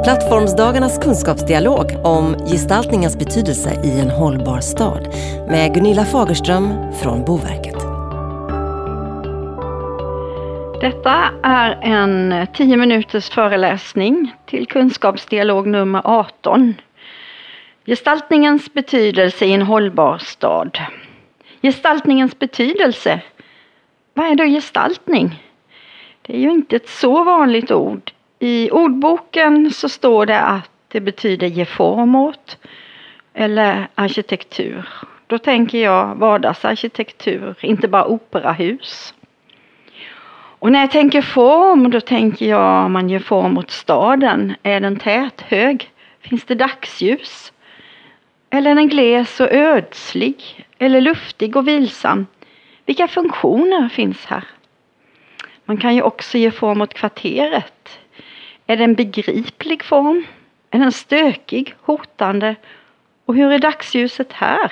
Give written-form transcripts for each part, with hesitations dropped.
Plattformsdagarnas kunskapsdialog om gestaltningens betydelse i en hållbar stad med Gunilla Fagerström från Boverket. Detta är en 10 minuters föreläsning till kunskapsdialog nummer 18. Gestaltningens betydelse i en hållbar stad. Gestaltningens betydelse. Vad är då gestaltning? Det är ju inte ett så vanligt ord. I ordboken så står det att det betyder ge form åt eller arkitektur. Då tänker jag vardagsarkitektur, inte bara operahus. Och när jag tänker form, då tänker jag man ger form åt staden. Är den tät, hög? Finns det dagsljus? Eller är den gles och ödslig? Eller luftig och vilsam? Vilka funktioner finns här? Man kan ju också ge form åt kvarteret. Är det en begriplig form? Är den stökig, hotande? Och hur är dagsljuset här?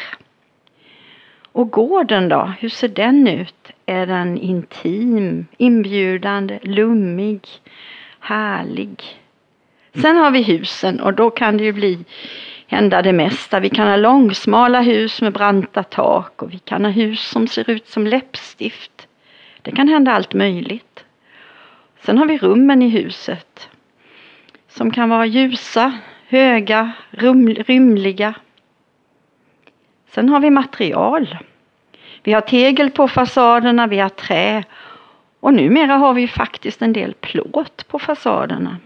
Och gården då? Hur ser den ut? Är den intim, inbjudande, lummig, härlig? Sen har vi husen och då kan det ju hända det mesta. Vi kan ha långsmala hus med branta tak och vi kan ha hus som ser ut som läppstift. Det kan hända allt möjligt. Sen har vi rummen i huset som kan vara ljusa, höga, rymliga. Sen har vi material. Vi har tegel på fasaderna, vi har trä och numera har vi faktiskt en del plåt på fasaderna.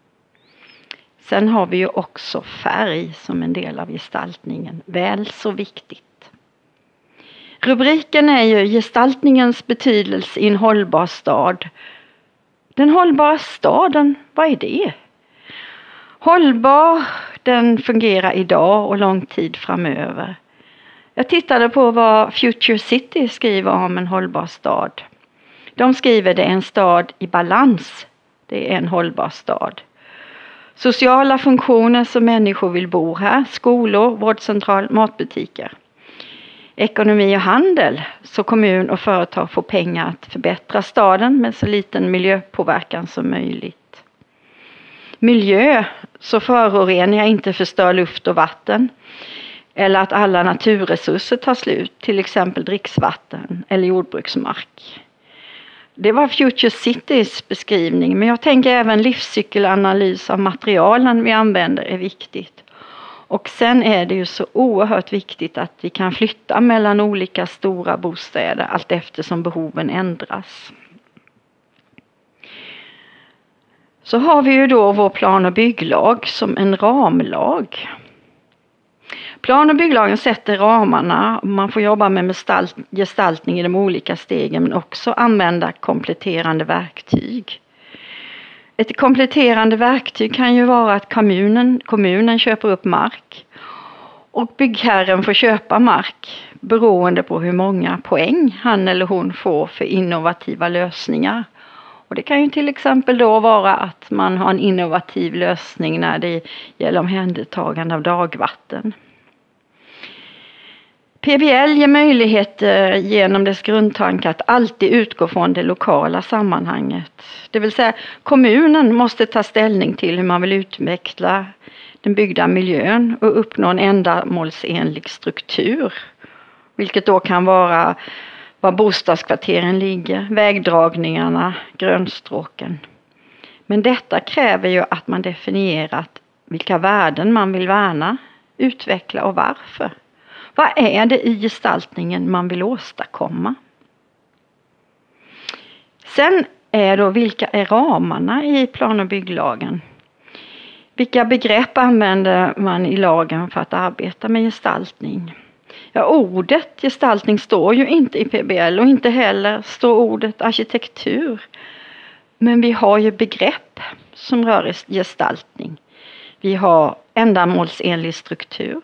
Sen har vi ju också färg som en del av gestaltningen, väl så viktigt. Rubriken är ju gestaltningens betydelse i en hållbar stad. Den hållbara staden, vad är det? Hållbar, den fungerar idag och lång tid framöver. Jag tittade på vad Future City skriver om en hållbar stad. De skriver det är en stad i balans. Det är en hållbar stad. Sociala funktioner som människor vill bo här. Skolor, vårdcentral, matbutiker. Ekonomi och handel. Så kommun och företag får pengar att förbättra staden med så liten miljöpåverkan som möjligt. Miljö, så föroreningar inte förstör luft och vatten. Eller att alla naturresurser tar slut, till exempel dricksvatten eller jordbruksmark. Det var Future Citys beskrivning, men jag tänker även livscykelanalys av materialen vi använder är viktigt. Och sen är det ju så oerhört viktigt att vi kan flytta mellan olika stora bostäder allt eftersom behoven ändras. Så har vi ju då vår plan- och bygglag som en ramlag. Plan- och bygglagen sätter ramarna och man får jobba med gestaltning i de olika stegen men också använda kompletterande verktyg. Ett kompletterande verktyg kan ju vara att kommunen köper upp mark och byggherren får köpa mark beroende på hur många poäng han eller hon får för innovativa lösningar. Och det kan ju till exempel då vara att man har en innovativ lösning när det gäller omhändertagande av dagvatten. PBL ger möjligheter genom dess grundtanke att alltid utgå från det lokala sammanhanget. Det vill säga kommunen måste ta ställning till hur man vill utveckla den byggda miljön och uppnå en ändamålsenlig struktur. Vilket då kan vara var bostadskvarteren ligger, vägdragningarna, grönstråken. Men detta kräver ju att man definierat vilka värden man vill värna, utveckla och varför. Vad är det i gestaltningen man vill åstadkomma? Sen är då vilka är ramarna i plan- och bygglagen? Vilka begrepp använder man i lagen för att arbeta med gestaltning? Ja, ordet gestaltning står ju inte i PBL och inte heller står ordet arkitektur. Men vi har ju begrepp som rör gestaltning. Vi har ändamålsenlig struktur.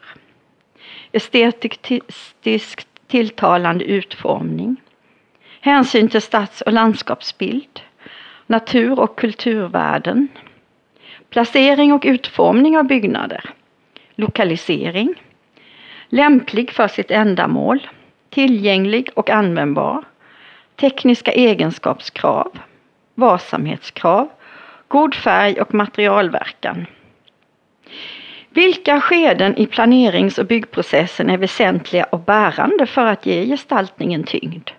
Estetiskt tilltalande utformning, hänsyn till stads- och landskapsbild, natur- och kulturvärden, placering och utformning av byggnader, lokalisering, lämplig för sitt ändamål, tillgänglig och användbar, tekniska egenskapskrav, varsamhetskrav, god färg och materialverkan, Vilka skeden i planerings- och byggprocessen är väsentliga och bärande för att ge gestaltningen tyngd?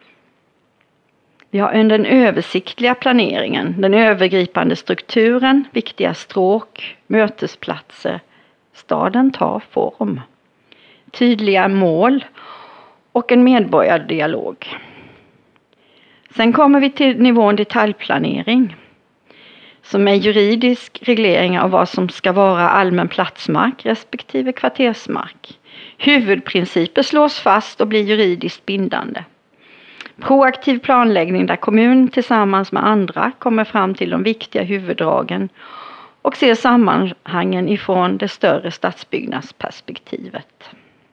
Vi har den översiktliga planeringen, den övergripande strukturen, viktiga stråk, mötesplatser. Staden tar form. Tydliga mål och en medborgardialog. Sen kommer vi till nivån detaljplanering, som är juridisk reglering av vad som ska vara allmän platsmark respektive kvartersmark. Huvudprinciper slås fast och blir juridiskt bindande. Proaktiv planläggning där kommunen tillsammans med andra kommer fram till de viktiga huvuddragen och ser sammanhangen ifrån det större stadsbyggnadsperspektivet.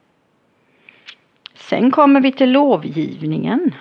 Sen kommer vi till lovgivningen.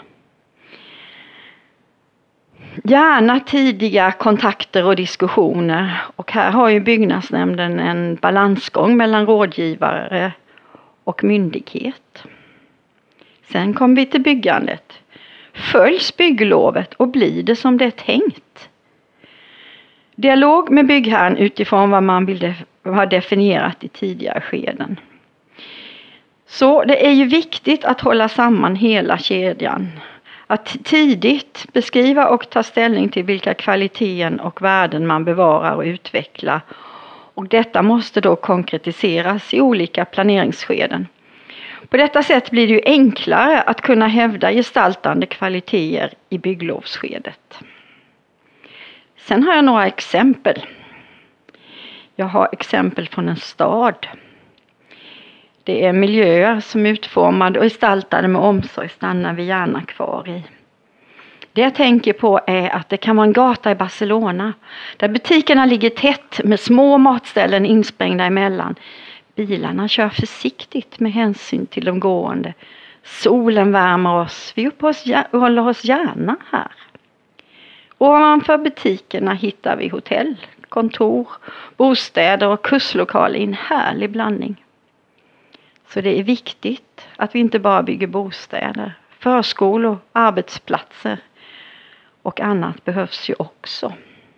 Gärna tidiga kontakter och diskussioner, och här har ju byggnadsnämnden en balansgång mellan rådgivare och myndighet. Sen kommer vi till byggandet. Följs bygglovet och blir det som det är tänkt? Dialog med byggherren utifrån vad man vill ha definierat i tidigare skeden. Så det är ju viktigt att hålla samman hela kedjan. Att tidigt beskriva och ta ställning till vilka kvaliteter och värden man bevarar och utvecklar. Och detta måste då konkretiseras i olika planeringsskeden. På detta sätt blir det ju enklare att kunna hävda gestaltande kvaliteter i bygglovsskedet. Sen har jag några exempel. Jag har exempel från en stad. Det är miljöer som är utformade och gestaltade med omsorg, stannar vi gärna kvar i. Det jag tänker på är att det kan vara en gata i Barcelona där butikerna ligger tätt med små matställen insprängda emellan. Bilarna kör försiktigt med hänsyn till de gående. Solen värmer oss, vi håller oss gärna här. Ovanför butikerna hittar vi hotell, kontor, bostäder och kurslokaler i en härlig blandning. Så det är viktigt att vi inte bara bygger bostäder. Förskolor, arbetsplatser och annat behövs ju också.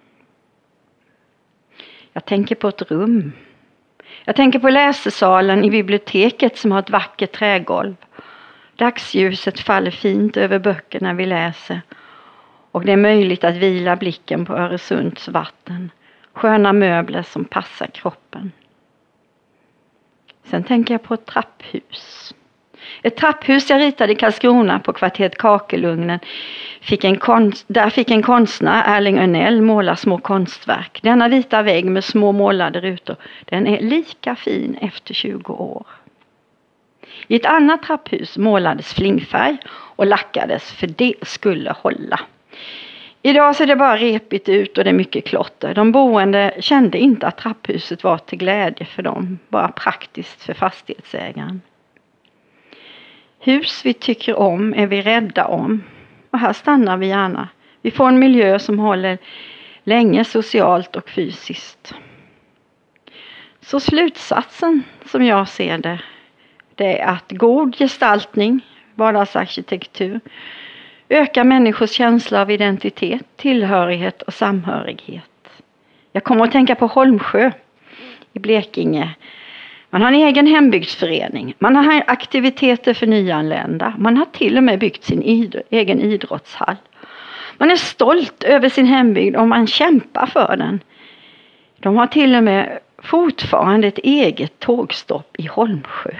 Jag tänker på ett rum. Jag tänker på läsesalen i biblioteket som har ett vackert trägolv. Dagsljuset faller fint över böckerna vi läser. Och det är möjligt att vila blicken på Öresunds vatten. Sköna möbler som passar kroppen. Sen tänker jag på ett trapphus. Ett trapphus jag ritade i Karlskrona på kvarteret Kakelugnen. Där fick en konstnär, Erling Örnell, måla små konstverk. Denna vita vägg med små målade rutor, den är lika fin efter 20 år. I ett annat trapphus målades flingfärg och lackades för det skulle hålla. Idag ser det bara repigt ut och det är mycket klotter. De boende kände inte att trapphuset var till glädje för dem, bara praktiskt för fastighetsägaren. Hus vi tycker om är vi rädda om. Och här stannar vi gärna. Vi får en miljö som håller länge socialt och fysiskt. Så slutsatsen som jag ser det är att god gestaltning, vardagsarkitektur, ökar människors känsla av identitet, tillhörighet och samhörighet. Jag kommer att tänka på Holmsjö i Blekinge. Man har en egen hembygdsförening. Man har aktiviteter för nyanlända. Man har till och med byggt sin egen idrottshall. Man är stolt över sin hembygd och man kämpar för den. De har till och med fortfarande ett eget tågstopp i Holmsjö.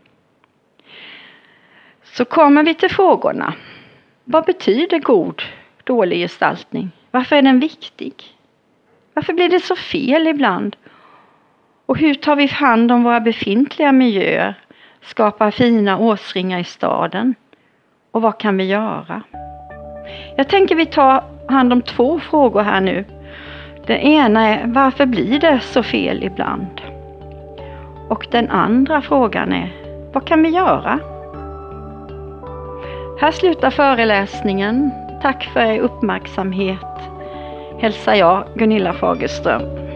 Så kommer vi till frågorna. Vad betyder god, dålig gestaltning? Varför är den viktig? Varför blir det så fel ibland? Och hur tar vi hand om våra befintliga miljöer? Skapar fina årsringar i staden? Och vad kan vi göra? Jag tänker vi tar hand om 2 frågor här nu. Den ena är, varför blir det så fel ibland? Och den andra frågan är, vad kan vi göra? Här slutar föreläsningen. Tack för er uppmärksamhet. Hälsar jag, Gunilla Fagerström.